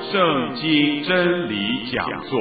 圣经真理讲座。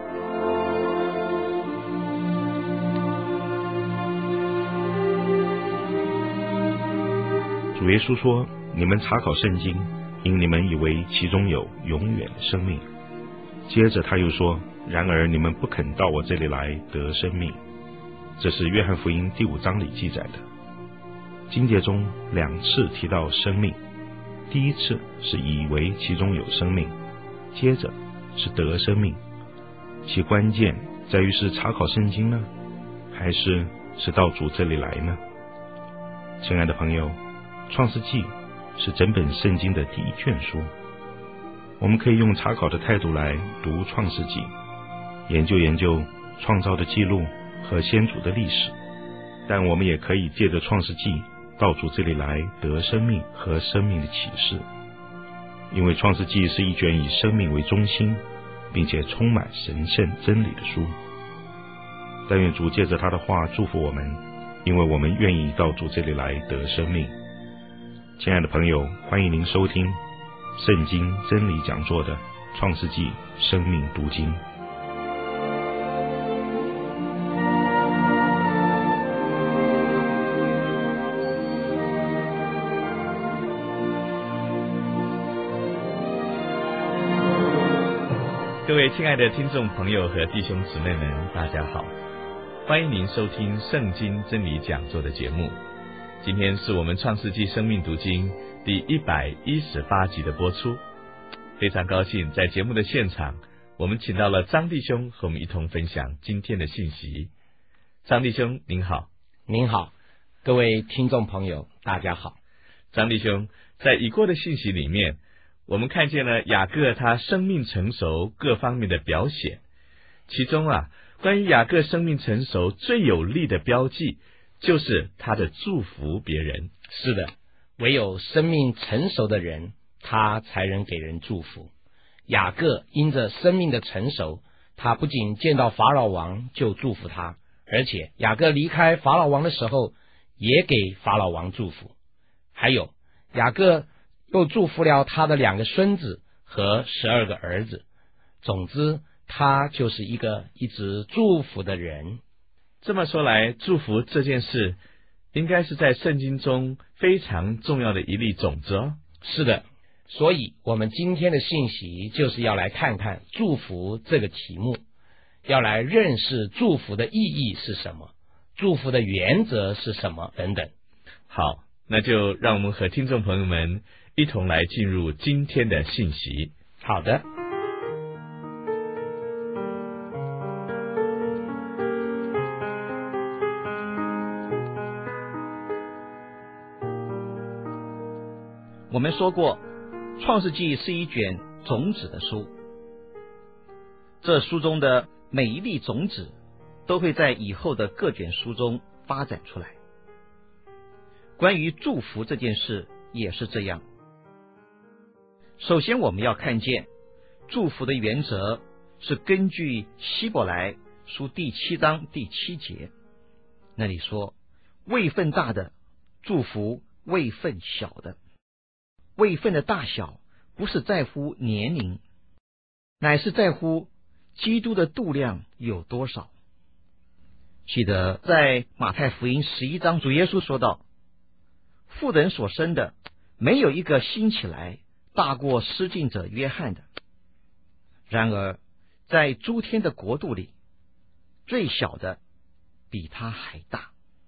主耶稣说：“你们查考圣经，因你们以为其中有永远的生命。”接着他又说：“然而你们不肯到我这里来得生命。”这是约翰福音第5章里记载的。经节中2次提到生命，第一次是以为其中有生命，接着是得生命。其关键在于是查考圣经呢，还是到主这里来呢？亲爱的朋友，创世纪是整本圣经的第一卷书，我们可以用查考的态度来读创世纪，研究创造的记录和先祖的历史，但我们也可以借着创世纪到主这里来得生命和生命的启示。因为创世纪是一卷以生命为中心，并且充满神圣真理的书。但愿主借着他的话祝福我们，因为我们愿意到主这里来得生命。亲爱的朋友，欢迎您收听圣经真理讲座的创世纪生命读经。 各位亲爱的听众朋友和弟兄姊妹们，大家好，欢迎您收听圣经真理讲座的节目。今天是我们创世纪生命读经第118集的播出。非常高兴在节目的现场，我们请到了张弟兄和我们一同分享今天的信息。张弟兄您好。 您好，各位听众朋友大家好。 张弟兄，在已过的信息里面，我们看见了雅各他生命成熟各方面的表现，其中关于雅各生命成熟最有力的标记，就是他的祝福别人。 是的，唯有生命成熟的人，他才能给人祝福。雅各因着生命的成熟，他不仅见到法老王就祝福他，而且雅各离开法老王的时候，也给法老王祝福。还有雅各又祝福了他的2个孙子和12个儿子。总之，他就是一个一直祝福的人。 这么说来，祝福这件事应该是在圣经中非常重要的一粒种子哦。 是的，所以我们今天的信息就是要来看看祝福这个题目，要来认识祝福的意义是什么，祝福的原则是什么等等。 好，那就让我们和听众朋友们一同来进入今天的信息。 好的。 我们说过，创世纪是一卷种子的书，这书中的每一粒种子都会在以后的各卷书中发展出来。关于祝福这件事也是这样。首先我们要看见祝福的原则是根据希伯来书第7章第7节，那里说，位分大的祝福位分小的。位分的大小不是在乎年龄，乃是在乎基督的度量有多少。记得在马太福音11章，主耶稣说道，妇人所生的没有一个兴起来大过施浸者约翰的，然而在诸天的国度里，最小的比他还大。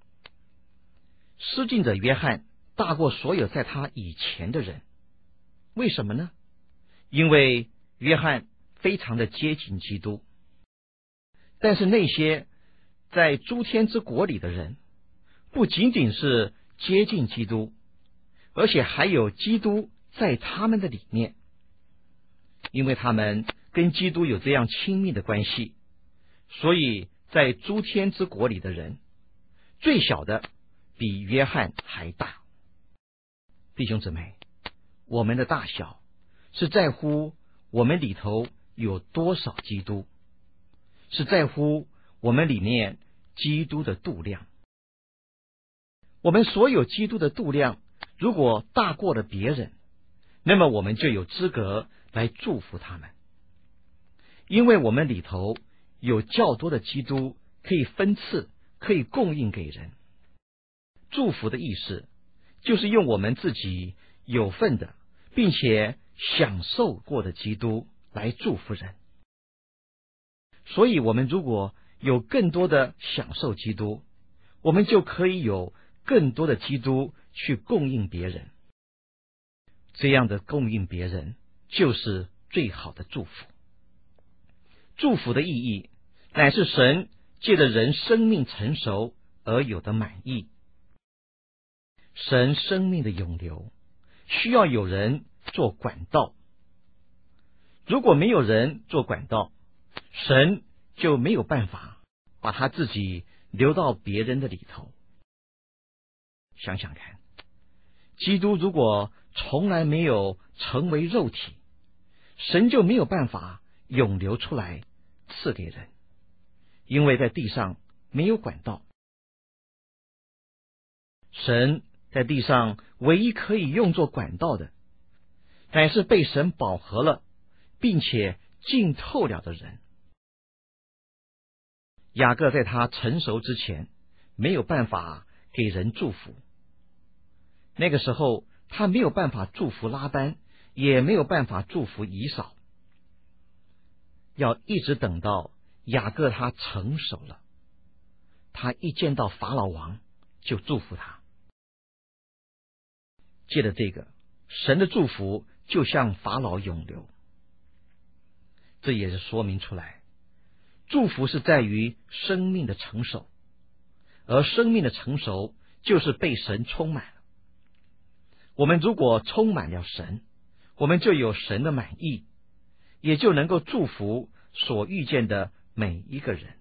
施浸者约翰大过所有在他以前的人。为什么呢？因为约翰非常的接近基督，但是那些在诸天之国里的人，不仅仅是接近基督，而且还有基督在他们的里面，因为他们跟基督有这样亲密的关系，所以在诸天之国里的人，最小的比约翰还大。弟兄姊妹，我们的大小是在乎我们里头有多少基督，是在乎我们里面基督的度量。我们所有基督的度量如果大过了别人， 那么我们就有资格来祝福他们，因为我们里头有较多的基督可以分赐，可以供应给人。祝福的意思就是用我们自己有份的并且享受过的基督来祝福人。所以我们如果有更多的享受基督，我们就可以有更多的基督去供应别人。这样的供应别人就是最好的祝福。祝福的意义乃是神借着人生命成熟而有的满意。神生命的涌流需要有人做管道，如果没有人做管道，神就没有办法把他自己流到别人的里头。想想看，基督如果从来没有成为肉体，神就没有办法涌流出来赐给人，因为在地上没有管道。神在地上唯一可以用作管道的，乃是被神饱和了并且浸透了的人。雅各在他成熟之前没有办法给人祝福，那个时候他没有办法祝福拉班，也没有办法祝福以扫，要一直等到雅各他成熟了，他一见到法老王就祝福他。借着这个，神的祝福就向法老涌流。这也是说明出来，祝福是在于生命的成熟，而生命的成熟就是被神充满了。我们如果充满了神，我们就有神的满意，也就能够祝福所遇见的每一个人。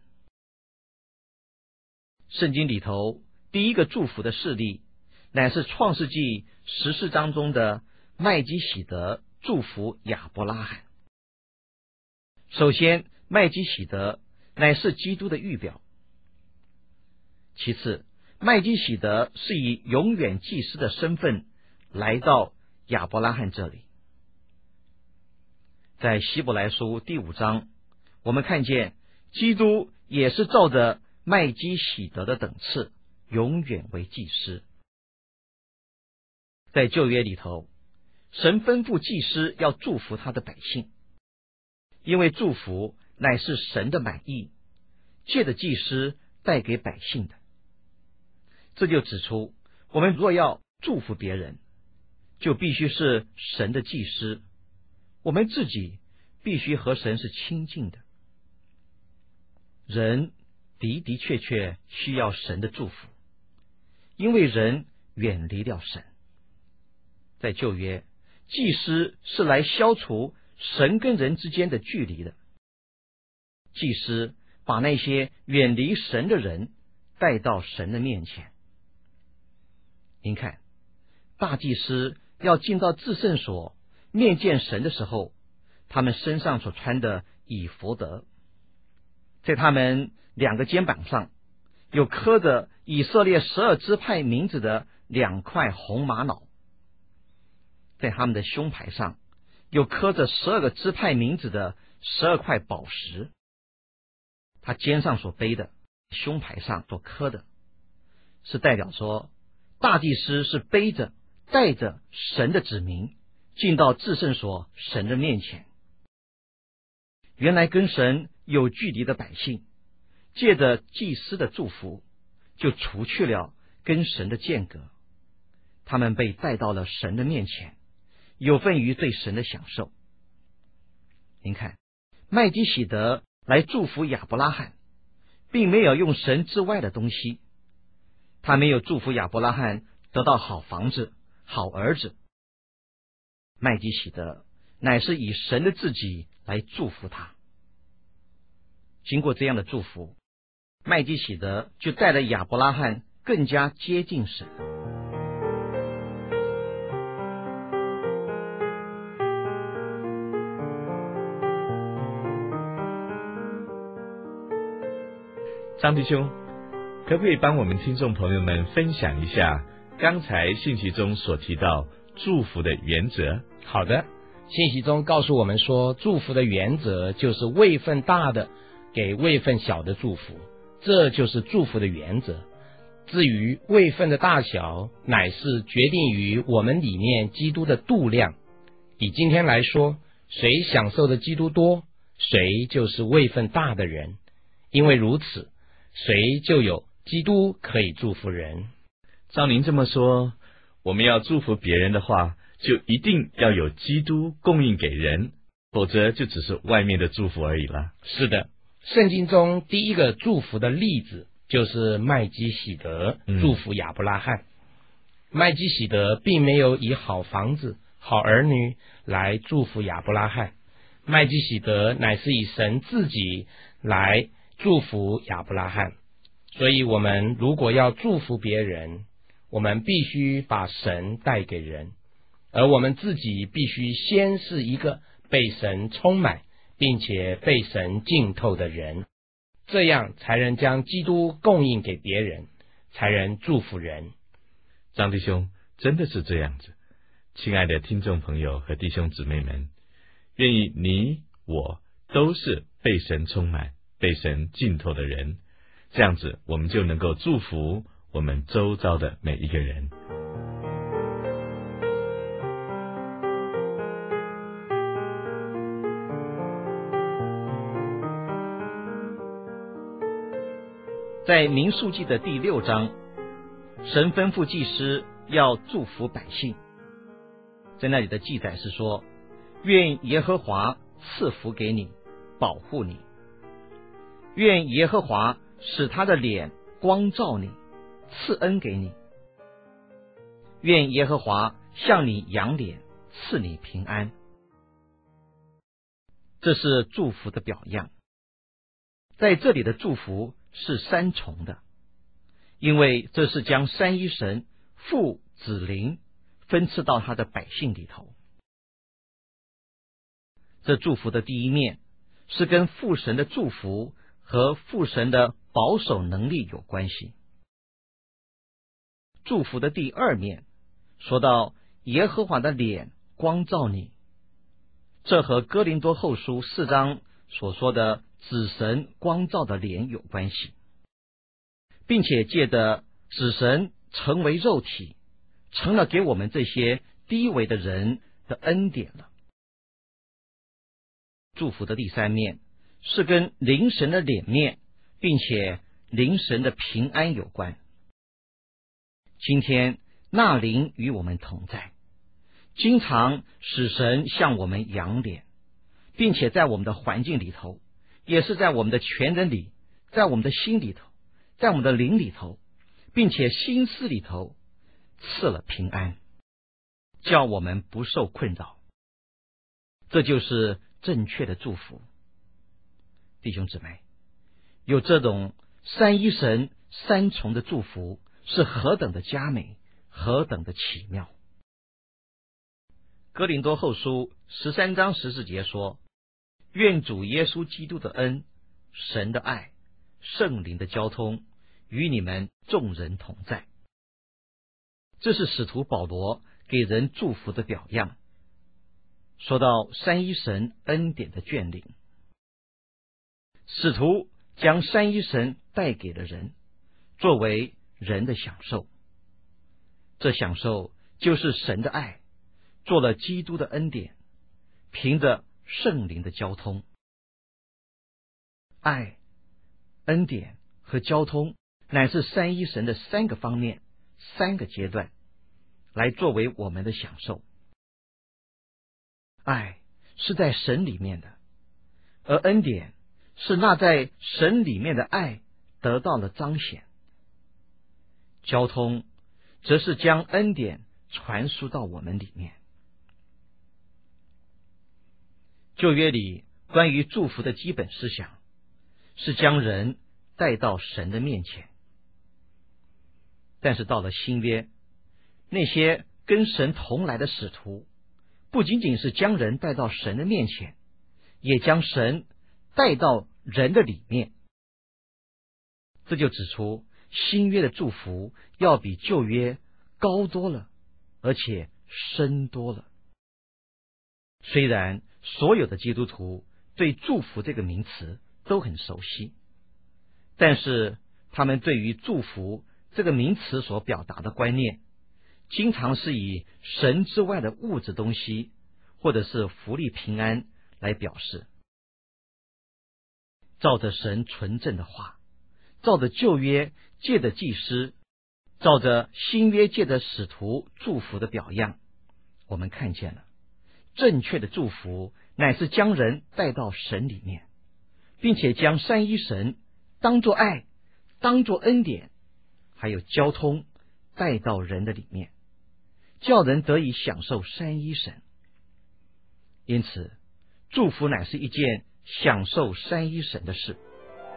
圣经里头第一个祝福的事例，乃是创世纪14章中的麦基洗德祝福亚伯拉罕。首先，麦基洗德乃是基督的预表。其次，麦基洗德是以永远祭司的身份来到亚伯拉罕这里。在希伯来书第5章，我们看见基督也是照着麦基洗德的等次，永远为祭司。在旧约里头，神吩咐祭司要祝福他的百姓，因为祝福乃是神的满意，借着祭司带给百姓的。这就指出，我们若要祝福别人，就必须是神的祭司，我们自己必须和神是亲近的。人的的确确需要神的祝福，因为人远离了神。在旧约，祭司是来消除神跟人之间的距离的。祭司把那些远离神的人带到神的面前。您看，大祭司要进到至圣所面见神的时候，他们身上所穿的以弗得，在他们两个肩膀上有刻着以色列12支派名字的2块红玛瑙，在他们的胸牌上有刻着12个支派名字的12块宝石。他肩上所背的，胸牌上所刻的，是代表说大祭司是背着带着神的指明进到至圣所神的面前。原来跟神有距离的百姓，借着祭司的祝福，就除去了跟神的间隔，他们被带到了神的面前，有份于对神的享受。您看，麦基洗德来祝福亚伯拉罕，并没有用神之外的东西，他没有祝福亚伯拉罕得到好房子、好儿子。麦基洗德乃是以神的自己来祝福他。经过这样的祝福，麦基洗德就带着亚伯拉罕更加接近神。 张弟兄，可不可以帮我们听众朋友们分享一下刚才信息中所提到祝福的原则。 好的，信息中告诉我们说，祝福的原则就是位分大的给位分小的祝福，这就是祝福的原则。至于位分的大小，乃是决定于我们里面基督的度量。以今天来说，谁享受的基督多，谁就是位分大的人，因为如此，谁就有基督可以祝福人。 照您这么说，我们要祝福别人的话，就一定要有基督供应给人，否则就只是外面的祝福而已了。 是的，圣经中第一个祝福的例子就是麦基洗德祝福亚伯拉罕。麦基洗德并没有以好房子、好儿女来祝福亚伯拉罕，麦基洗德乃是以神自己来祝福亚伯拉罕。所以我们如果要祝福别人，我们必须把神带给人，而我们自己必须先是一个被神充满并且被神浸透的人，这样才能将基督供应给别人，才能祝福人。 张弟兄，真的是这样子。亲爱的听众朋友和弟兄姊妹们，愿意你我都是被神充满、被神浸透的人，这样子我们就能够祝福我们周遭的每一个人。 在民数记的第6章，神吩咐祭司要祝福百姓。在那里的记载是说，愿耶和华赐福给你，保护你；愿耶和华使他的脸光照你，赐恩给你；愿耶和华向你扬脸，赐你平安。这是祝福的表样。在这里的祝福是3重的，因为这是将三一神父子灵分赐到他的百姓里头。这祝福的第一面是跟父神的祝福和父神的保守能力有关系。祝福的第二面说到耶和华的脸光照你，这和哥林多后书4章所说的子神光照的脸有关系，并且借着子神成为肉体，成了给我们这些低微的人的恩典了。祝福的第三面是跟灵神的脸面，并且灵神的平安有关。今天那灵与我们同在，经常使神向我们扬脸，并且在我们的环境里头，也是在我们的全人里，在我们的心里头，在我们的灵里头，并且心思里头赐了平安，叫我们不受困扰。这就是正确的祝福。弟兄姊妹，有这种三一神3重的祝福是何等的佳美，何等的奇妙。哥林多后书13章14节说，愿主耶稣基督的恩、神的爱、圣灵的交通与你们众人同在。这是使徒保罗给人祝福的表样。说到三一神恩典的眷领，使徒将三一神带给了人，作为人的享受。这享受就是神的爱，做了基督的恩典，凭着圣灵的交通。爱、恩典和交通乃是三一神的3个方面、3个阶段，来作为我们的享受。爱是在神里面的，而恩典是那在神里面的爱得到了彰显。交通则是将恩典传输到我们里面。旧约里关于祝福的基本思想是将人带到神的面前，但是到了新约，那些跟神同来的使徒不仅仅是将人带到神的面前，也将神带到人的里面。这就指出新约的祝福要比旧约高多了，而且深多了。虽然所有的基督徒对祝福这个名词都很熟悉，但是他们对于祝福这个名词所表达的观念，经常是以神之外的物质东西或者是福利平安来表示。照着神纯正的话，照着旧约借的祭司，照着新约借的使徒祝福的表样，我们看见了正确的祝福乃是将人带到神里面，并且将三一神当作爱，当作恩典，还有交通带到人的里面，叫人得以享受三一神。因此祝福乃是一件享受三一神的事。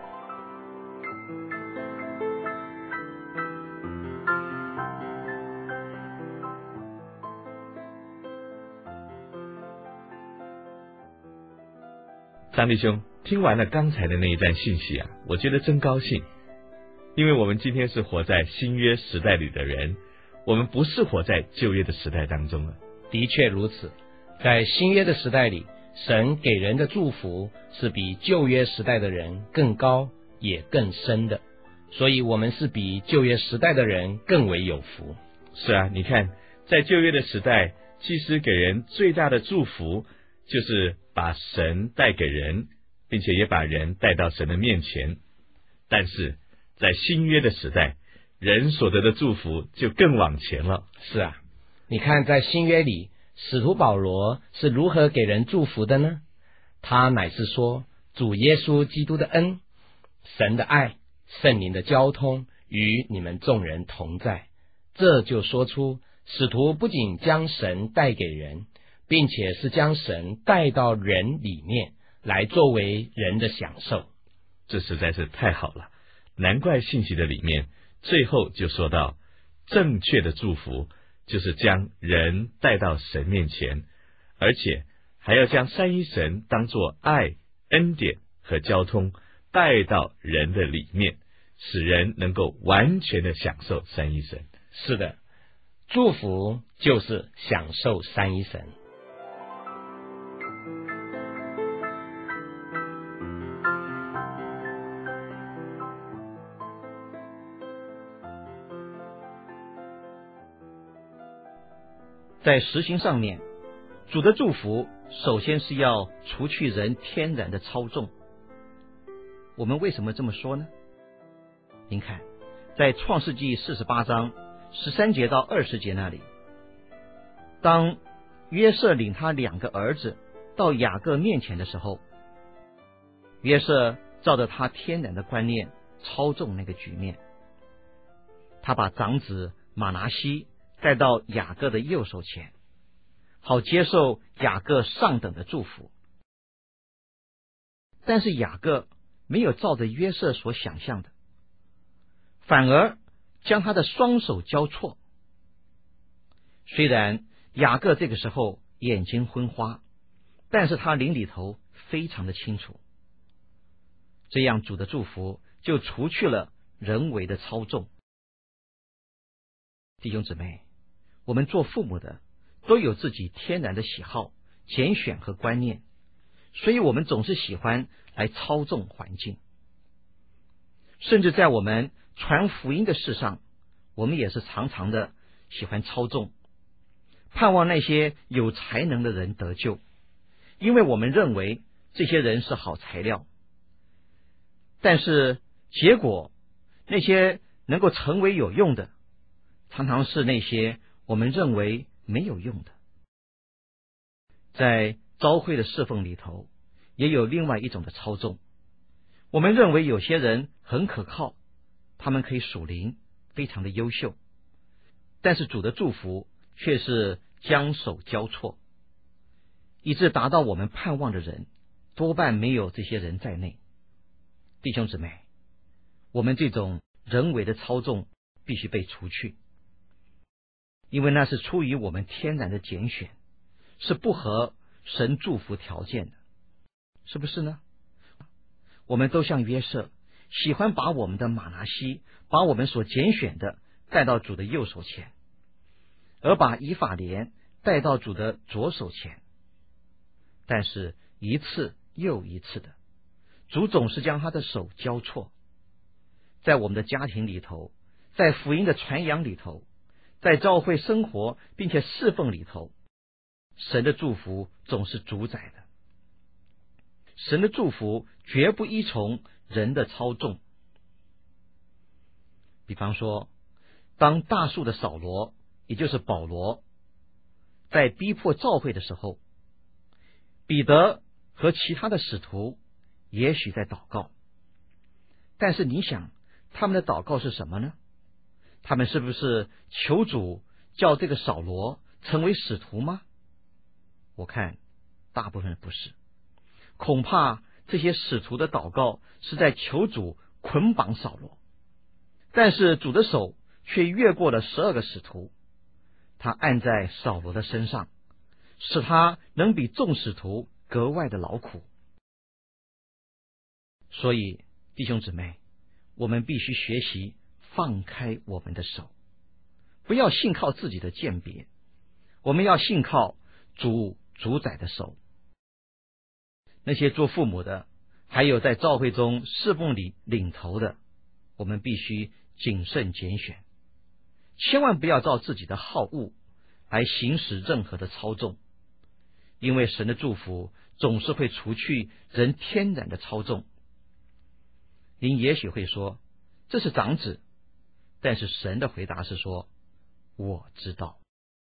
张弟兄，听完了刚才的那一段信息啊，我觉得真高兴，因为我们今天是活在新约时代里的人，我们不是活在旧约的时代当中了。 的确如此，在新约的时代里，神给人的祝福是比旧约时代的人更高也更深的，所以我们是比旧约时代的人更为有福。 是啊，你看，在旧约的时代，祭司给人最大的祝福就是把神带给人，并且也把人带到神的面前。但是在新约的时代，人所得的祝福就更往前了。 是啊，你看在新约里，使徒保罗是如何给人祝福的呢？他乃是说，主耶稣基督的恩、神的爱、圣灵的交通与你们众人同在。这就说出使徒不仅将神带给人，并且是将神带到人里面来作为人的享受。 这实在是太好了，难怪信息的里面最后就说到，正确的祝福就是将人带到神面前，而且还要将三一神当作爱、恩典和交通带到人的里面，使人能够完全的享受三一神。 是的，祝福就是享受三一神。 在实行上面，主的祝福首先是要除去人天然的操纵。我们为什么这么说呢？您看，在创世纪48章13节到20节那里，当约瑟领他2个儿子到雅各面前的时候，约瑟照着他天然的观念操纵那个局面，他把长子马拿西带到雅各的右手前，好接受雅各上等的祝福。但是雅各没有照着约瑟所想象的，反而将他的双手交错。虽然雅各这个时候眼睛昏花，但是他灵里头非常的清楚。这样主的祝福就除去了人为的操纵。弟兄姊妹，我们做父母的都有自己天然的喜好、拣选和观念，所以我们总是喜欢来操纵环境。甚至在我们传福音的事上，我们也是常常的喜欢操纵，盼望那些有才能的人得救，因为我们认为这些人是好材料。但是结果，那些能够成为有用的，常常是那些我们认为没有用的。在召会的侍奉里头，也有另外一种的操纵。我们认为有些人很可靠，他们可以属灵，非常的优秀，但是主的祝福却是将手交错，以致达到我们盼望的人多半没有这些人在内。弟兄姊妹，我们这种人为的操纵必须被除去，因为那是出于我们天然的拣选，是不合神祝福条件的，是不是呢？我们都像约瑟，喜欢把我们的马拿西，把我们所拣选的带到主的右手前，而把以法莲带到主的左手前，但是一次又一次的，主总是将他的手交错。在我们的家庭里头，在福音的传扬里头，在教会生活并且侍奉里头，神的祝福总是主宰的。神的祝福绝不依从人的操纵。比方说，当大数的扫罗，也就是保罗，在逼迫教会的时候，彼得和其他的使徒也许在祷告，但是你想他们的祷告是什么呢？他们是不是求主叫这个扫罗成为使徒吗？我看大部分不是，恐怕这些使徒的祷告是在求主捆绑扫罗，但是主的手却越过了12个使徒，他按在扫罗的身上，使他能比众使徒格外的劳苦。所以弟兄姊妹，我们必须学习放开我们的手，不要信靠自己的鉴别，我们要信靠主主宰的手。那些做父母的，还有在教会中侍奉里领头的，我们必须谨慎拣选，千万不要照自己的好恶来行使任何的操纵，因为神的祝福总是会除去人天然的操纵。您也许会说，这是长子，但是神的回答是说，我知道。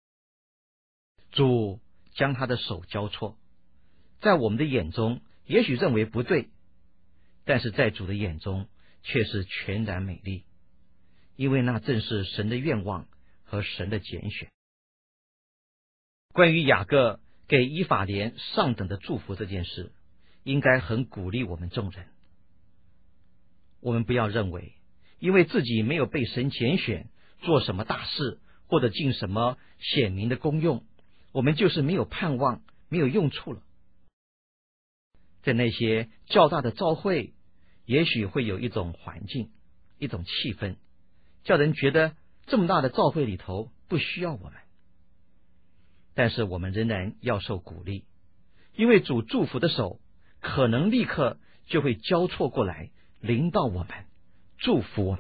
主将他的手交错，在我们的眼中也许认为不对，但是在主的眼中却是全然美丽，因为那正是神的愿望和神的拣选。关于雅各给以法莲上等的祝福这件事，应该很鼓励我们众人。我们不要认为因为自己没有被神拣选做什么大事，或者尽什么显明的功用，我们就是没有盼望，没有用处了。在那些较大的教会，也许会有一种环境，一种气氛，叫人觉得这么大的教会里头不需要我们。但是我们仍然要受鼓励，因为主祝福的手可能立刻就会交错过来，临到我们，祝福我们。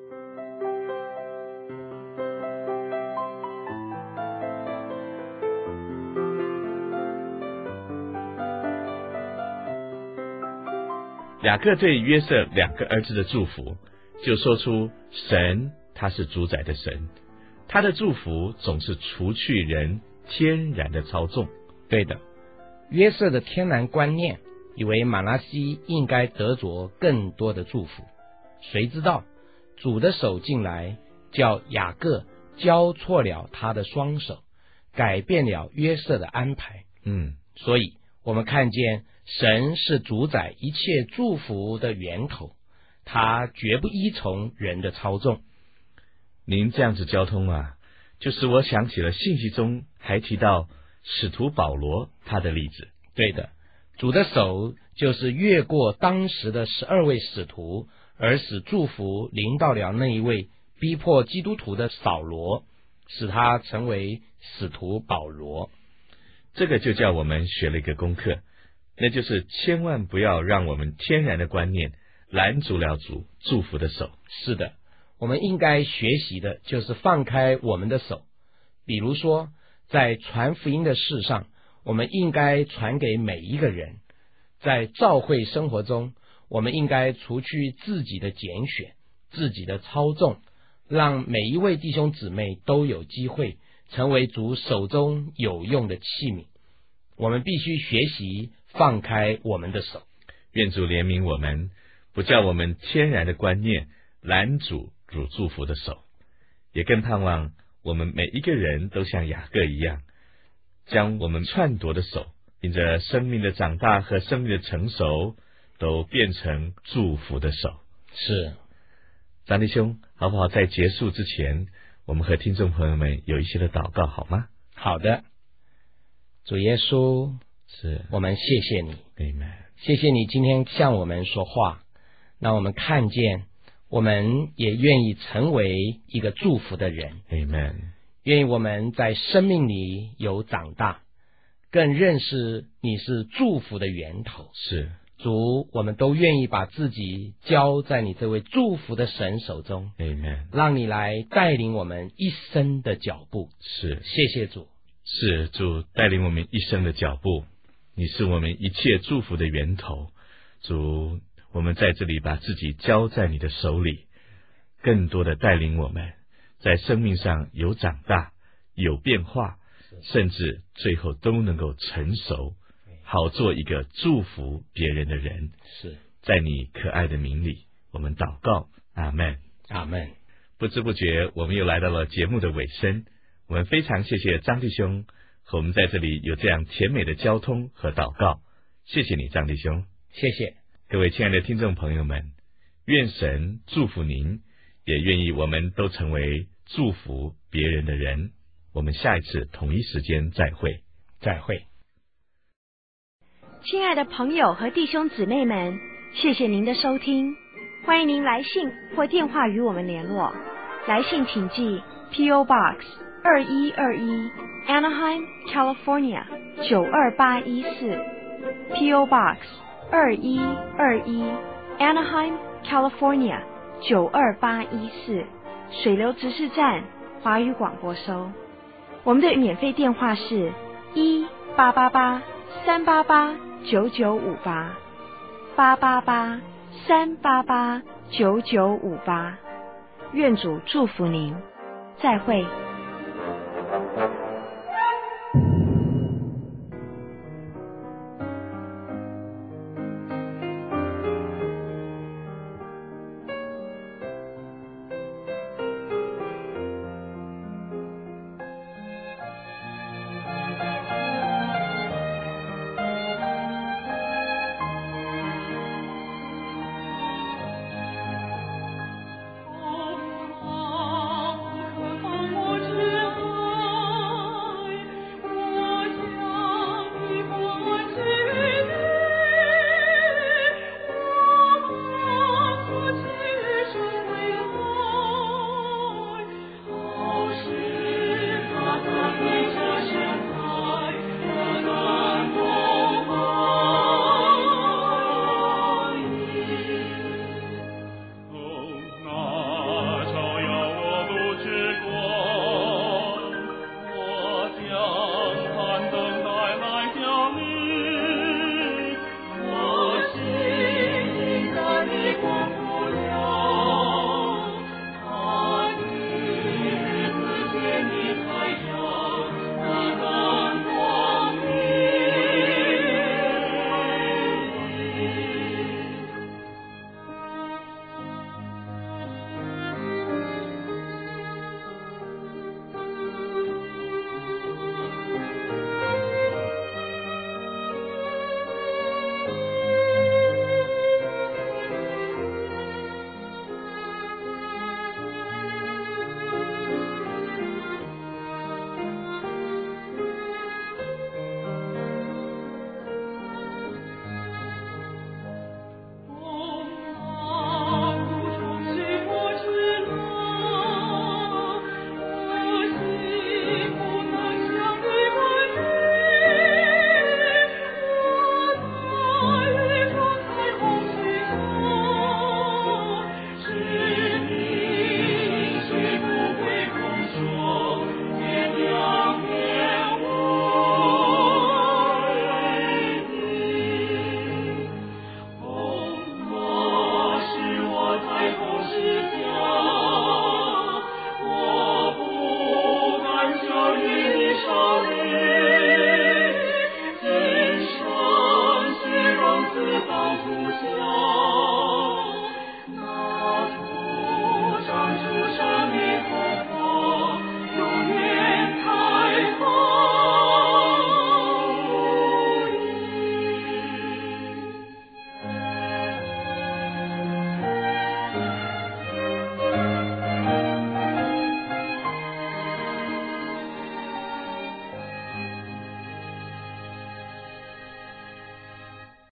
雅各对约瑟2个儿子的祝福，就说出神他是主宰的神，他的祝福总是除去人天然的操纵。 对的，约瑟的天然观念以为马拿西应该得着更多的祝福，谁知道主的手进来，叫雅各交错了他的双手，改变了约瑟的安排。所以我们看见神是主宰一切祝福的源头，他绝不依从人的操纵。 您这样子交通啊，就使我想起了信息中还提到使徒保罗他的例子。 对的，主的手就是越过当时的12位使徒，而使祝福临到了那一位逼迫基督徒的扫罗，使他成为使徒保罗。 这个就叫我们学了一个功课，那就是千万不要让我们天然的观念拦阻了主祝福的手。 是的，我们应该学习的就是放开我们的手。比如说，在传福音的事上，我们应该传给每一个人；在教会生活中，我们应该除去自己的拣选、自己的操纵，让每一位弟兄姊妹都有机会成为主手中有用的器皿。我们必须学习放开我们的手。 愿主怜悯我们，不叫我们天然的观念拦阻主祝福的手，也更盼望我们每一个人都像雅各一样，将我们篡夺的手，因着生命的长大和生命的成熟，都变成祝福的手。 是， 张弟兄，好不好在结束之前，我们和听众朋友们有一些的祷告好吗？ 好的。主耶稣， 是我们谢谢你， Amen。 谢谢你今天向我们说话，让我们看见，我们也愿意成为一个祝福的人。 Amen。 愿意我们在生命里有长大，更认识你是祝福的源头。 是主，我们都愿意把自己交在你这位祝福的神手中， Amen， 让你来带领我们一生的脚步。 是谢谢主。 是主带领我们一生的脚步，你是我们一切祝福的源头。主，我们在这里把自己交在你的手里，更多的带领我们在生命上有长大，有变化，甚至最后都能够成熟，好做一个祝福别人的人。 是在你可爱的名里，我们祷告，阿们。 阿们。 不知不觉我们又来到了节目的尾声，我们非常谢谢张弟兄和我们在这里有这样甜美的交通和祷告。谢谢你，张弟兄。 谢谢各位亲爱的听众朋友们，愿神祝福您，也愿意我们都成为祝福别人的人。我们下一次同一时间再会。 再会。 亲爱的朋友和弟兄姊妹们，谢谢您的收听，欢迎您来信或电话与我们联络。来信请寄 P.O. Box 2121 Anaheim, California 92814 P.O. Box 2121 Anaheim, California 92814，水流执事站，华语广播收。我们的免费电话是1-888-388-9958 888-388-9958。愿主祝福您，再会。